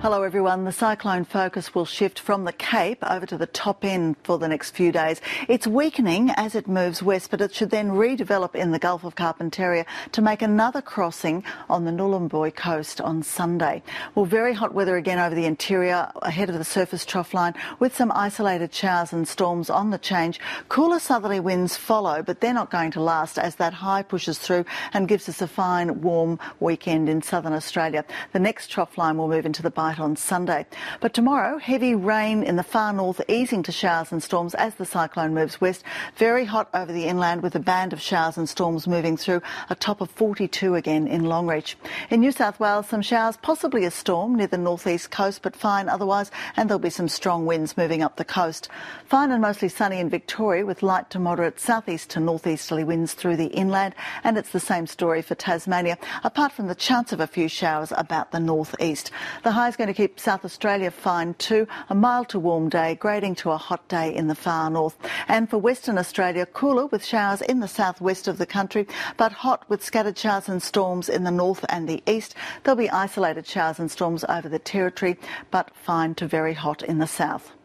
Hello everyone. The cyclone focus will shift from the Cape over to the top end for the next few days. It's weakening as it moves west, but it should then redevelop in the Gulf of Carpentaria to make another crossing on the Nhulunbuy coast on Sunday. Well, very hot weather again over the interior ahead of the surface trough line with some isolated showers and storms on the change. Cooler southerly winds follow, but they're not going to last as that high pushes through and gives us a fine warm weekend in southern Australia. The next trough line will move into the Bight on Sunday. But tomorrow, heavy rain in the far north, easing to showers and storms as the cyclone moves west. Very hot over the inland with a band of showers and storms moving through, a top of 42 again in Longreach. In New South Wales, some showers, possibly a storm near the northeast coast, but fine otherwise, and there'll be some strong winds moving up the coast. Fine and mostly sunny in Victoria with light to moderate southeast to northeasterly winds through the inland, and it's the same story for Tasmania, apart from the chance of a few showers about the northeast. The high is going to keep South Australia fine too, a mild to warm day, grading to a hot day in the far north. And for Western Australia, cooler with showers in the southwest of the country, but hot with scattered showers and storms in the north and the east. There'll be isolated showers and storms over the territory, but fine to very hot in the south.